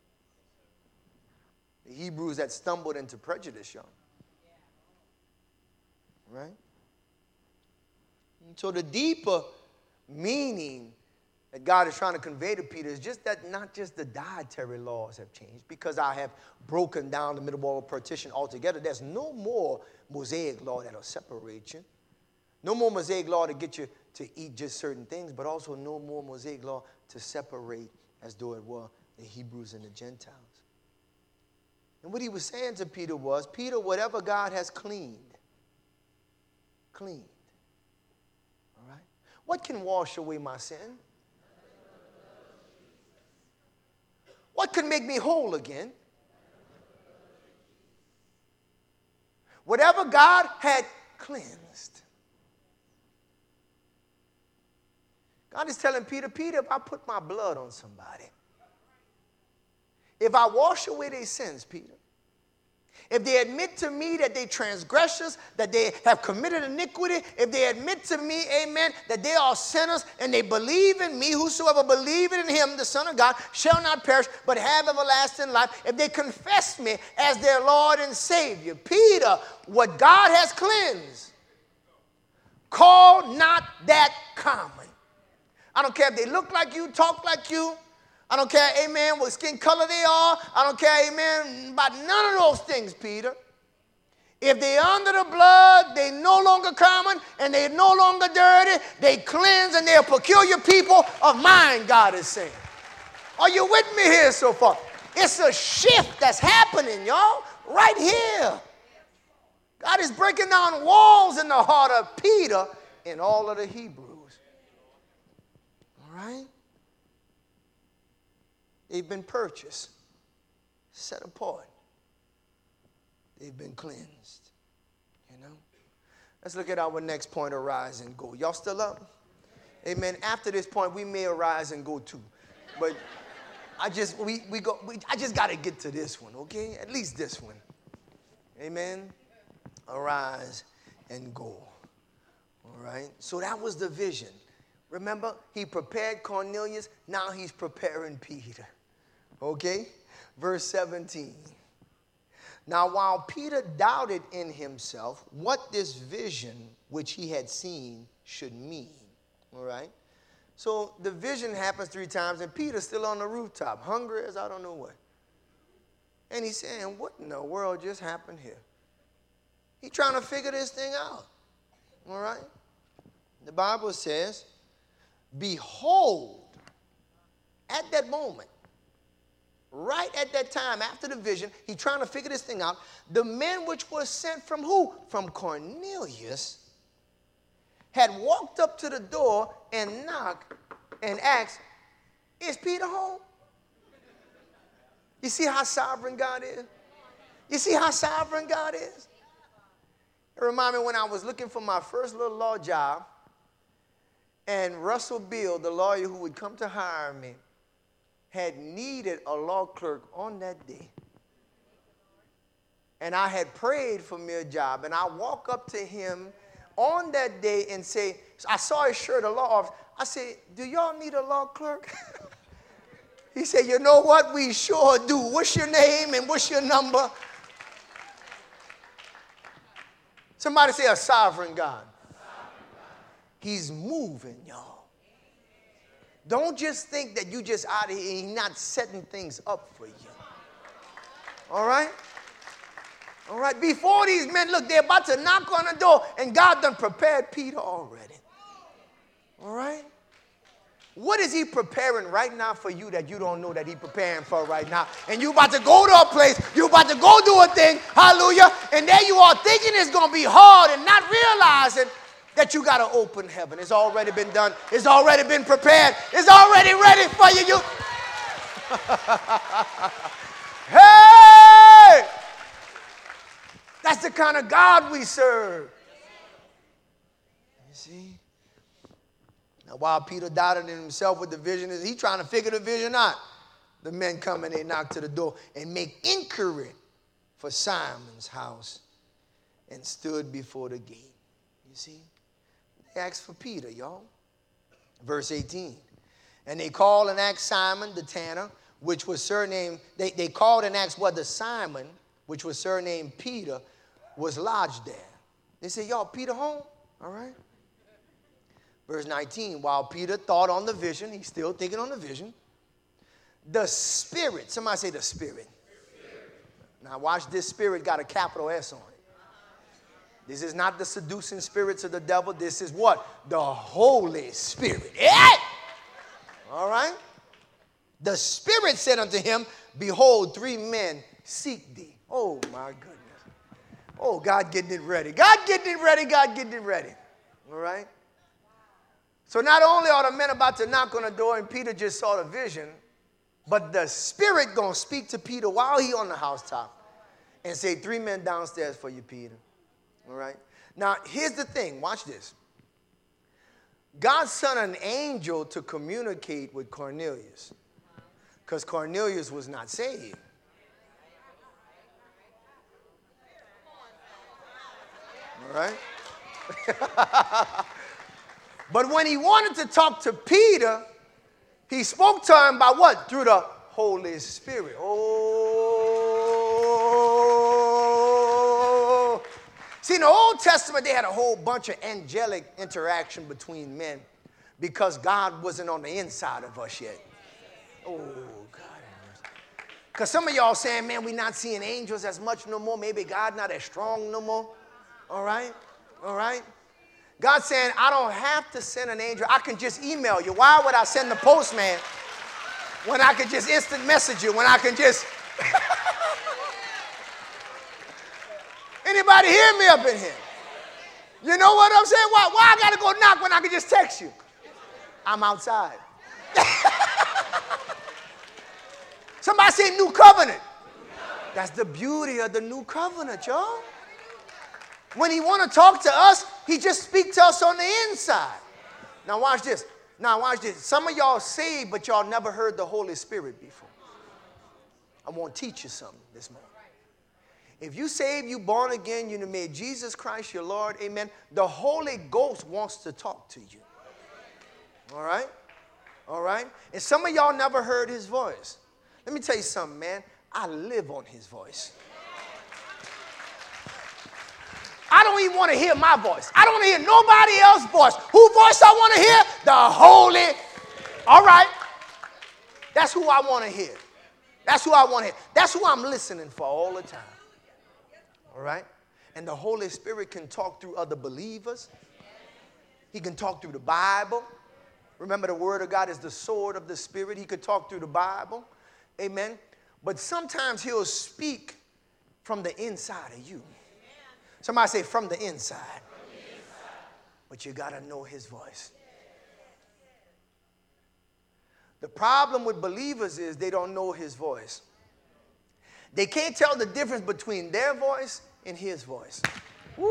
Speaker 1: The Hebrews had stumbled into prejudice, y'all. Right? And so the deeper meaning that God is trying to convey to Peter is just that not just the dietary laws have changed, because I have broken down the middle wall of partition altogether. There's no more Mosaic law that'll separate you. No more Mosaic law to get you to eat just certain things, but also no more Mosaic law to separate as though it were the Hebrews and the Gentiles. And what he was saying to Peter was, Peter, whatever God has cleaned, cleaned. All right? What can wash away my sin? What can make me whole again? Whatever God had cleansed. God is telling Peter, Peter, if I put my blood on somebody, if I wash away their sins, Peter, if they admit to me that they transgressors, that they have committed iniquity, if they admit to me, amen, that they are sinners and they believe in me, whosoever believeth in him, the Son of God, shall not perish, but have everlasting life. If they confess me as their Lord and Savior, Peter, what God has cleansed, call not that common. I don't care if they look like you, talk like you. I don't care, amen, what skin color they are. I don't care, amen, about none of those things, Peter. If they're under the blood, they no longer common and they're no longer dirty. They cleanse and they're peculiar people of mine, God is saying. Are you with me here so far? It's a shift that's happening, y'all, right here. God is breaking down walls in the heart of Peter and all of the Hebrews. All right? They've been purchased, set apart. They've been cleansed, you know. Let's look at our next point, arise and go. Y'all still up? Amen. After this point, we may arise and go too. But I just, we, we go, we, I just got to get to this one, okay? At least this one. Amen. Arise and go. All right? So that was the vision. Remember, he prepared Cornelius. Now he's preparing Peter. Okay? Verse seventeen. Now, while Peter doubted in himself what this vision which he had seen should mean. All right? So the vision happens three times, and Peter's still on the rooftop, hungry as I don't know what. And he's saying, what in the world just happened here? He's trying to figure this thing out. All right? The Bible says, behold, at that moment, right at that time, after the vision, he's trying to figure this thing out. The men which were sent from who? From Cornelius, had walked up to the door and knocked and asked, is Peter home? You see how sovereign God is? You see how sovereign God is? It reminded me when I was looking for my first little law job, and Russell Beal, the lawyer who would come to hire me, had needed a law clerk on that day. And I had prayed for me a job. And I walk up to him on that day and say, I saw his shirt, a law office. I said, do y'all need a law clerk? He said, you know what? We sure do. What's your name and what's your number? Somebody say a sovereign God. He's moving, y'all. Don't just think that you just out of here and he's not setting things up for you. All right? All right? Before these men, look, they're about to knock on the door, and God done prepared Peter already. All right? What is he preparing right now for you that you don't know that he's preparing for right now? And you about to go to a place, you about to go do a thing, hallelujah, and there you are thinking it's going to be hard and not realizing that you got to open heaven. It's already been done. It's already been prepared. It's already ready for you. you... Hey! That's the kind of God we serve. You see? Now, while Peter doubted in himself with the vision, he's trying to figure the vision out. The men come and they knock to the door and make inquiry for Simon's house and stood before the gate. You see? They asked for Peter, y'all. Verse eighteen. And they called and asked Simon the tanner, which was surnamed, they, they called and asked whether Simon, which was surnamed Peter, was lodged there. They said, y'all, Peter home? All right. Verse nineteen, while Peter thought on the vision, he's still thinking on the vision, the Spirit, somebody say the Spirit. Spirit. Now watch, this Spirit got a capital S on it. This is not the seducing spirits of the devil. This is what? The Holy Spirit. Yeah! All right? The Spirit said unto him, behold, three men seek thee. Oh, my goodness. Oh, God getting it ready. God getting it ready. God getting it ready. All right? So not only are the men about to knock on the door and Peter just saw the vision, but the Spirit going to speak to Peter while he on the housetop and say, three men downstairs for you, Peter. All right. Now, here's the thing. Watch this. God sent an angel to communicate with Cornelius because Cornelius was not saved. All right. But when he wanted to talk to Peter, he spoke to him by what? Through the Holy Spirit. Oh. See, in the Old Testament, they had a whole bunch of angelic interaction between men because God wasn't on the inside of us yet. Oh, God. Because some of y'all saying, man, we're not seeing angels as much no more. Maybe God not as strong no more. All right? All right? God's saying, I don't have to send an angel. I can just email you. Why would I send the postman when I could just instant message you, when I can just... Anybody hear me up in here? You know what I'm saying? Why, why I got to go knock when I can just text you? I'm outside. Somebody say new covenant. That's the beauty of the new covenant, y'all. When he want to talk to us, he just speaks to us on the inside. Now watch this. Now watch this. Some of y'all saved, but y'all never heard the Holy Spirit before. I want to teach you something this morning. If you saved, you born again, you made Jesus Christ your Lord, amen, the Holy Ghost wants to talk to you. All right? All right? And some of y'all never heard his voice. Let me tell you something, man. I live on his voice. I don't even want to hear my voice. I don't want to hear nobody else's voice. Whose voice I want to hear? The Holy. All right. That's who I want to hear. That's who I want to hear. That's who I'm listening for all the time. All right? And the Holy Spirit can talk through other believers. He can talk through the Bible. Remember, the Word of God is the sword of the Spirit. He could talk through the Bible. Amen. But sometimes he'll speak from the inside of you. Somebody say, from the inside. From the inside. But you got to know his voice. The problem with believers is they don't know his voice. They can't tell the difference between their voice and his voice. Woo!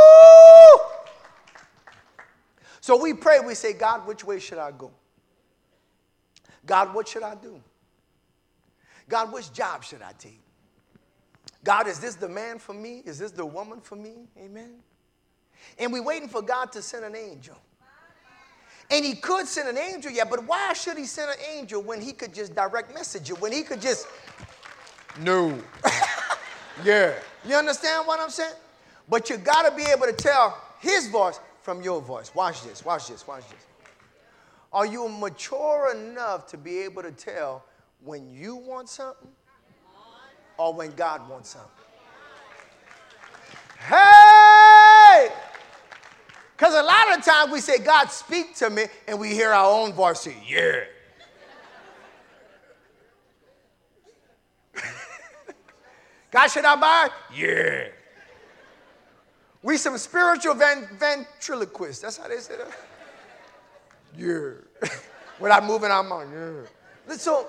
Speaker 1: So we pray, we say, God, which way should I go? God, what should I do? God, which job should I take? God, is this the man for me? Is this the woman for me? Amen. And we're waiting for God to send an angel. And he could send an angel, yeah, but why should he send an angel when he could just direct message you? When he could just, no. Yeah. You understand what I'm saying? But you got to be able to tell his voice from your voice. Watch this, watch this, watch this. Are you mature enough to be able to tell when you want something or when God wants something? Hey! Because a lot of times we say, God, speak to me, and we hear our own voice say, yeah. God, should I buy? Yeah. We some spiritual van- ventriloquists. That's how they say that. Yeah. Without moving our mouth. Yeah. So,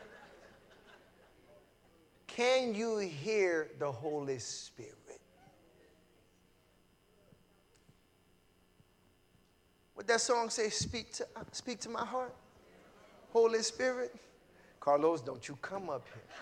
Speaker 1: can you hear the Holy Spirit? What that song say? Speak to, uh, speak to my heart. Holy Spirit. Carlos, don't you come up here.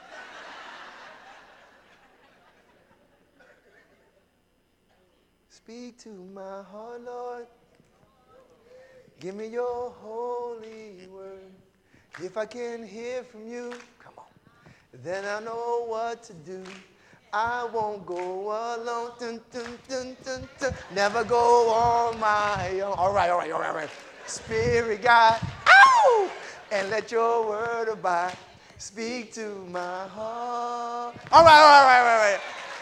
Speaker 1: Speak to my heart, Lord. Give me your holy word. If I can hear from you, come on, then I know what to do. I won't go alone. Dun, dun, dun, dun, dun. Never go on my own. All right, all right, all right, all right. Spirit God, ow! And let your word abide. Speak to my heart. All right, all right, all right, all right.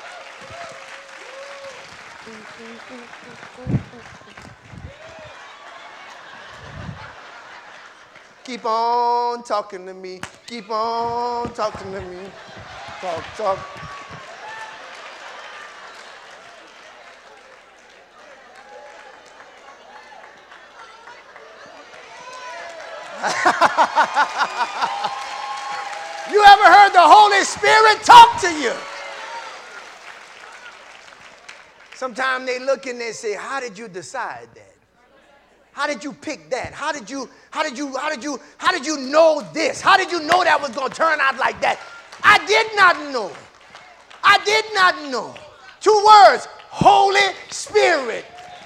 Speaker 1: Keep on talking to me. Keep on talking to me. Talk, talk. You ever heard the Holy Spirit talk to you? Sometimes they look and they say, how did you decide that? How did you pick that? How did you, how did you, how did you, how did you know this? How did you know that was going to turn out like that? I did not know. I did not know. Two words, Holy Spirit.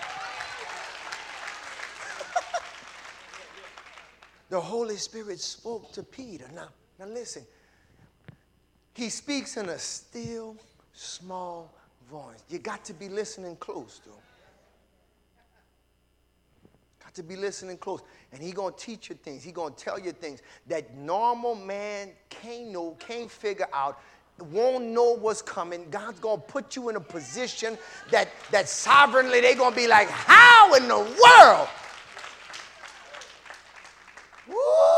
Speaker 1: The Holy Spirit spoke to Peter. Now, now listen. He speaks in a still, small voice. You got to be listening close to him. Got to be listening close. And he's going to teach you things. He's going to tell you things that normal man can't know, can't figure out, won't know what's coming. God's going to put you in a position that, that sovereignly they're going to be like, how in the world? Woo!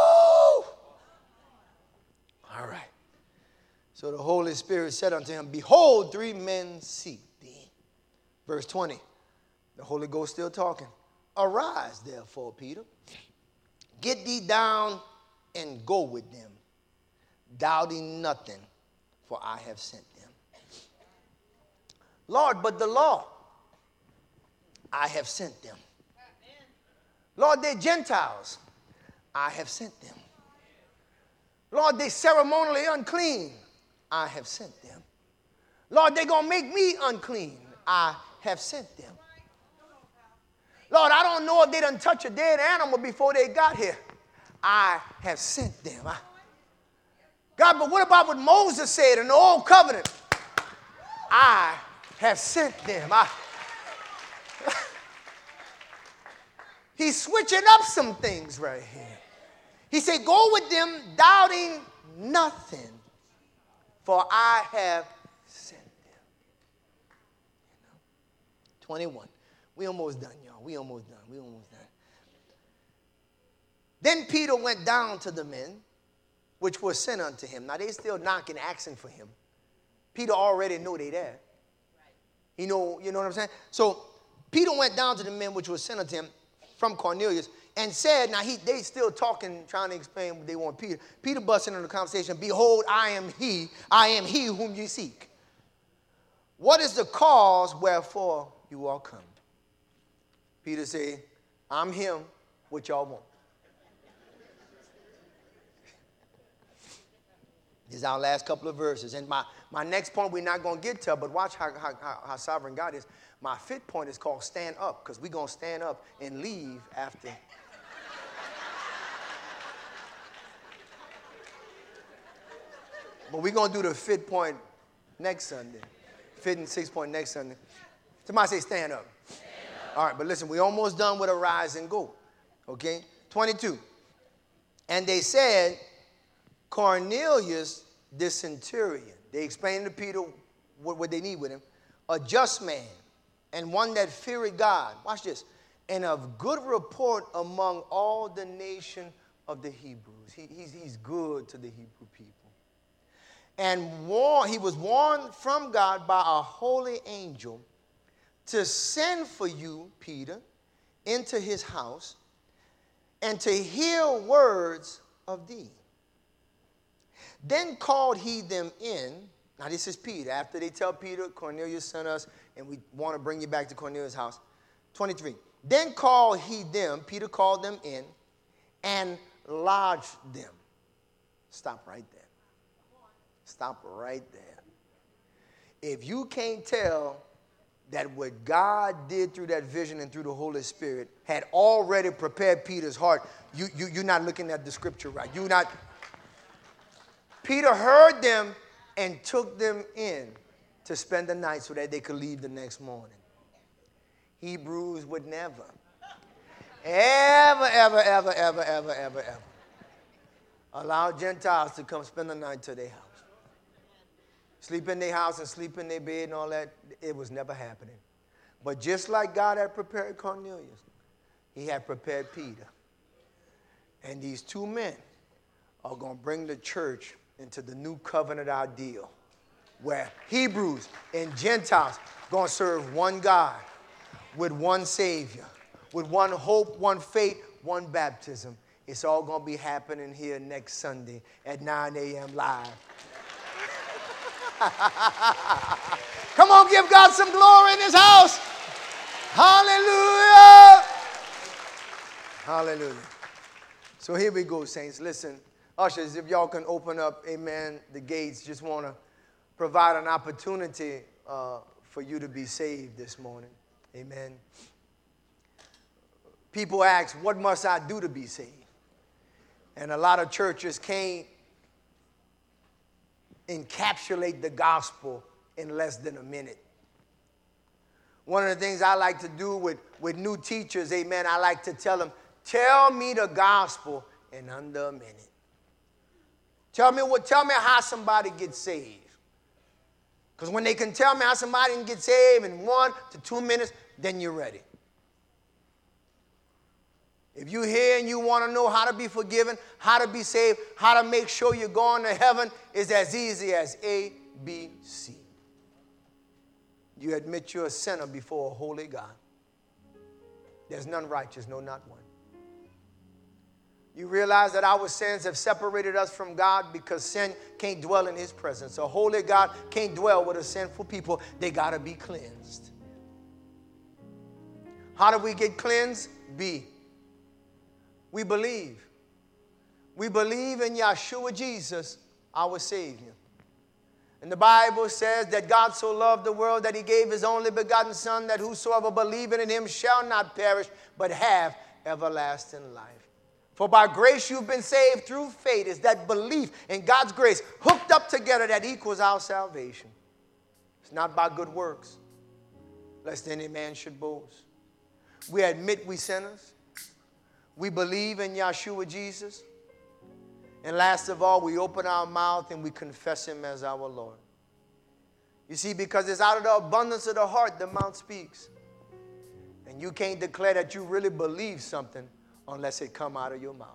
Speaker 1: All right. So the Holy Spirit said unto him, behold, three men seek thee. Verse twenty. The Holy Ghost still talking. Arise, therefore, Peter. Get thee down and go with them, doubting nothing, for I have sent them. Lord, but the law, I have sent them. Lord, they're Gentiles. I have sent them. Lord, they're ceremonially unclean. I have sent them. Lord, they're going to make me unclean. I have sent them. Lord, I don't know if they done touch a dead animal before they got here. I have sent them. I, God, but what about what Moses said in the Old Covenant? I have sent them. I, he's switching up some things right here. He said, go with them, doubting nothing, for I have sent them. You know? twenty-one. We almost done, y'all. We almost done. We almost done. Then Peter went down to the men which were sent unto him. Now they still knocking, asking for him. Peter already knew they there. He know, you know what I'm saying? So Peter went down to the men which were sent unto him from Cornelius and said, now he, they still talking, trying to explain what they want Peter. Peter busted into the conversation, behold, I am he, I am he whom you seek. What is the cause wherefore you are come? Peter said, I'm him, what y'all want. This is our last couple of verses. And my, my next point we're not going to get to, but watch how, how, how sovereign God is. My fifth point is called stand up, because we're going to stand up and leave after. But we're going to do the fifth point next Sunday. Fifth and sixth point next Sunday. Somebody say stand up. Stand up. All right, but listen, we're almost done with arise and go. Okay? twenty-two. And they said, Cornelius, the centurion. They explained to Peter what, what they need with him. A just man and one that feared God. Watch this. And of good report among all the nation of the Hebrews. He, he's, he's good to the Hebrew people. And warn, he was warned from God by a holy angel to send for you, Peter, into his house and to hear words of thee. Then called he them in. Now this is Peter. After they tell Peter, Cornelius sent us, and we want to bring you back to Cornelius' house. twenty-three. Then called he them, Peter called them in, and lodged them. Stop right there. Stop right there. If you can't tell that what God did through that vision and through the Holy Spirit had already prepared Peter's heart, you, you, you're not looking at the scripture right. You're not. Peter heard them and took them in to spend the night so that they could leave the next morning. Hebrews would never, ever, ever, ever, ever, ever, ever, ever allow Gentiles to come spend the night to their house. Sleep in their house and sleep in their bed and all that, it was never happening. But just like God had prepared Cornelius, he had prepared Peter. And these two men are going to bring the church into the new covenant ideal where Hebrews and Gentiles going to serve one God with one Savior, with one hope, one faith, one baptism. It's all going to be happening here next Sunday at nine a.m. live. Come on, give God some glory in this house. Hallelujah. Hallelujah. So here we go, saints. Listen, ushers, if y'all can open up, amen, the gates. Just want to provide an opportunity uh, for you to be saved this morning. Amen. People ask, what must I do to be saved? And a lot of churches can't encapsulate the gospel in less than a minute. One of the things I like to do with, with new teachers, amen, I like to tell them, tell me the gospel in under a minute. Tell me what, tell me how somebody gets saved. Because when they can tell me how somebody can get saved in one to two minutes, then you're ready. If you're here and you want to know how to be forgiven, how to be saved, how to make sure you're going to heaven, it's as easy as A, B, C. You admit you're a sinner before a holy God. There's none righteous, no, not one. You realize that our sins have separated us from God because sin can't dwell in his presence. A holy God can't dwell with a sinful people. They got to be cleansed. How do we get cleansed? B. We believe. We believe in Yeshua Jesus, our Savior. And the Bible says that God so loved the world that he gave his only begotten Son, that whosoever believeth in him shall not perish, but have everlasting life. For by grace you've been saved through faith. Is that belief in God's grace hooked up together that equals our salvation. It's not by good works, lest any man should boast. We admit we sinners. We believe in Yeshua Jesus. And last of all, we open our mouth and we confess him as our Lord. You see, because it's out of the abundance of the heart the mouth speaks. And you can't declare that you really believe something unless it come out of your mouth.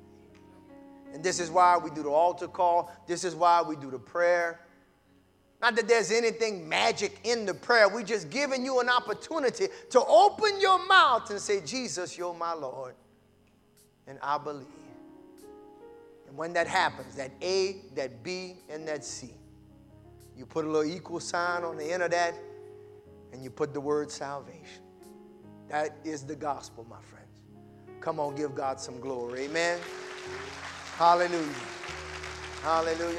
Speaker 1: And this is why we do the altar call. This is why we do the prayer. Not that there's anything magic in the prayer. We're just giving you an opportunity to open your mouth and say, Jesus, you're my Lord. And I believe. And when that happens, that A, that B, and that C, you put a little equal sign on the end of that, and you put the word salvation. That is the gospel, my friends. Come on, give God some glory. Amen. Hallelujah. Hallelujah.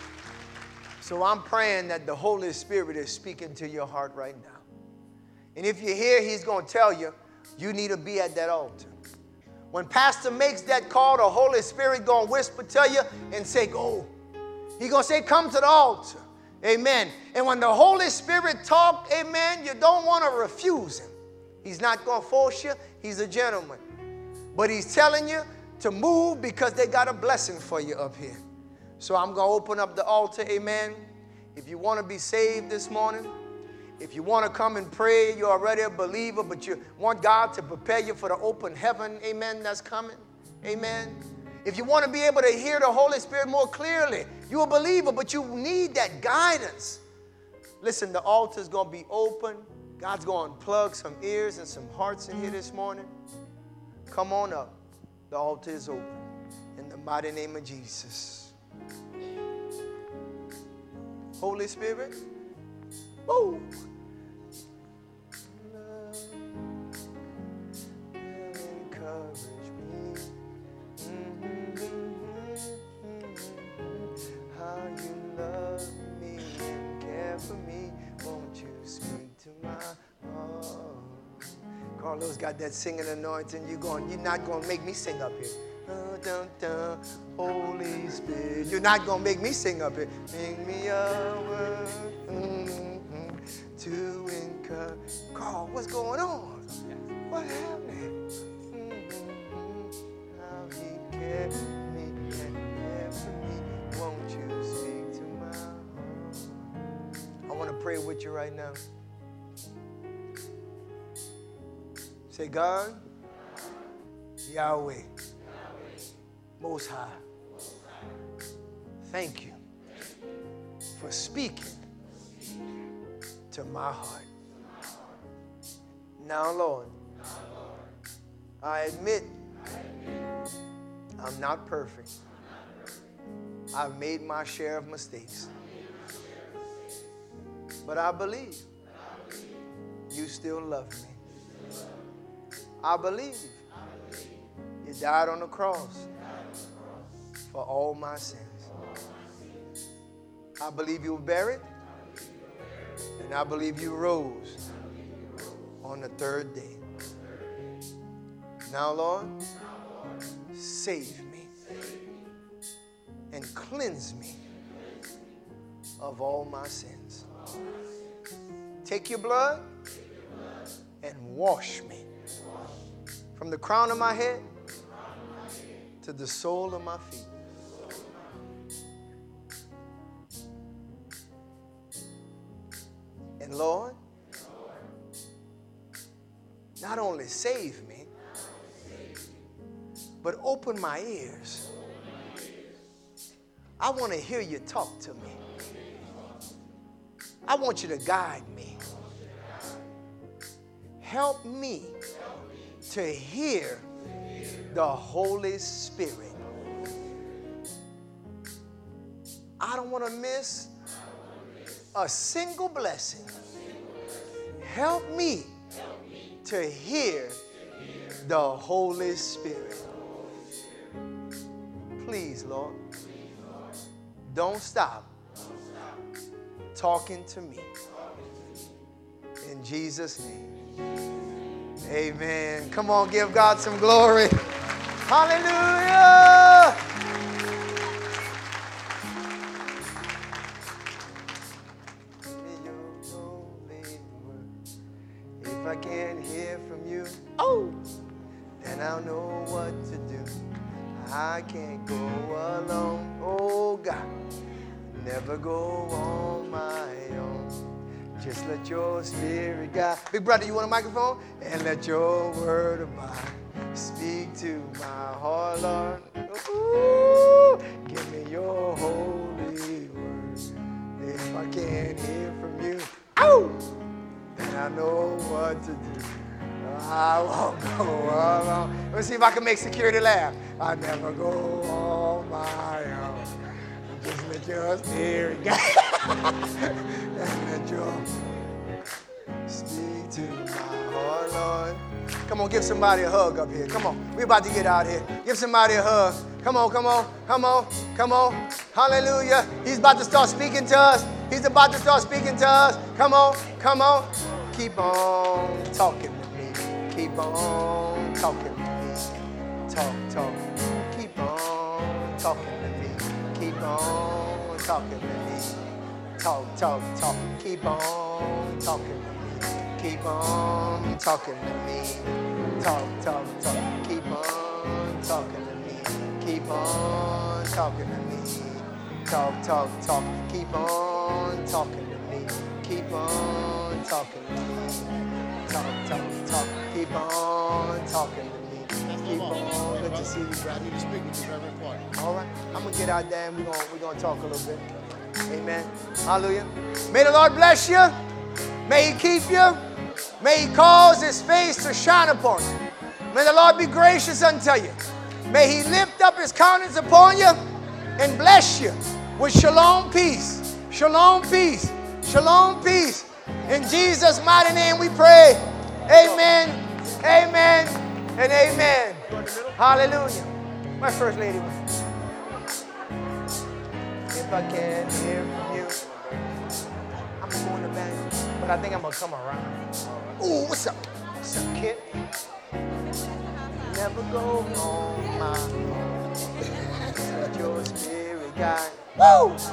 Speaker 1: So I'm praying that the Holy Spirit is speaking to your heart right now. And if you're here, he's going to tell you, you need to be at that altar. When pastor makes that call, the Holy Spirit going to whisper to you and say, go. He's going to say, come to the altar. Amen. And when the Holy Spirit talks, amen, you don't want to refuse him. He's not going to force you. He's a gentleman. But he's telling you to move because they got a blessing for you up here. So I'm going to open up the altar, amen. If you want to be saved this morning, if you want to come and pray, you're already a believer, but you want God to prepare you for the open heaven, amen, that's coming, amen. If you want to be able to hear the Holy Spirit more clearly, you're a believer, but you need that guidance. Listen, the altar is going to be open. God's going to plug some ears and some hearts in here this morning. Come on up. The altar is open. In the mighty name of Jesus. Holy Spirit. Woo! Encourage me. How you love me and care for me. Won't you speak to my heart? Carlos got that singing anointing. You're going, you're not going to make me sing up here. Dun, dun, dun, Holy Spirit. You're not going to make me sing up here. Make me a word mm-hmm, to encourage. Carl, what's going on? What happened? Mm-hmm, how he cared for me and cared for me. Won't you speak to my heart? I want to pray with you right now. Say, God, Yahweh, Most High, thank you for speaking to my heart. Now, Lord, I admit I'm not perfect. I've made my share of mistakes. But I believe you still love me. I believe you died on the cross for all my sins. I believe you were buried, and I believe you rose on the third day. Now, Lord, save me and cleanse me of all my sins. Take your blood and wash me from the crown of my head to the sole of my feet. And Lord, not only save me, but open my ears. I want to hear you talk to me. I want you to guide me. Help me to hear the Holy Spirit. I don't want to miss a single blessing. Help me to hear the Holy Spirit. Please, Lord, don't stop talking to me. In Jesus' name, amen. Come on, give God some glory. Hallelujah. If I can't hear from you, oh, then I'll know what to do. I can't go alone, oh God, never go on my own. Just let your spirit guide. Big brother, you want a microphone? And let your word of mine speak to my heart, Lord. Ooh, give me your holy word. If I can't hear from you, oh, then I know what to do. I won't go alone. Let's see if I can make security laugh. I never go on my own. Just let your spirit guide. And let your speak to my heart, Lord. Come on, give somebody a hug up here. Come on, we're about to get out here. Give somebody a hug. Come on, come on, come on, come on. Hallelujah. He's about to start speaking to us. He's about to start speaking to us. Come on, come on. Keep on talking with me. Keep on talking with me. Talk, talk. Keep on talking with me. Keep on talking with me. Talk, talk, talk. Keep on talking with me. Keep on talking with me. Talk, talk, talk. Keep on talking with me. Keep on talking to me. Talk, talk, talk. Keep on talking to me. Keep on talking to me. Talk, talk, talk. Keep on talking to me. Keep on. Good to see you, brother.
Speaker 2: I need to speak with you very important.
Speaker 1: All right. I'm going to get out there and we're going we're gonna talk a little bit. Amen. Hallelujah. May the Lord bless you. May He keep you. May He cause His face to shine upon you. May the Lord be gracious unto you. May He lift up His countenance upon you and bless you with shalom peace. Shalom peace. Shalom peace. In Jesus' mighty name we pray. Amen. Amen. And amen. Hallelujah. My first lady went. If I can't hear from you, I'm going to bed. But I think I'm going to come around. Ooh, what's up? What's up, kid? Never go on my own. Let your spirit guide. Woo!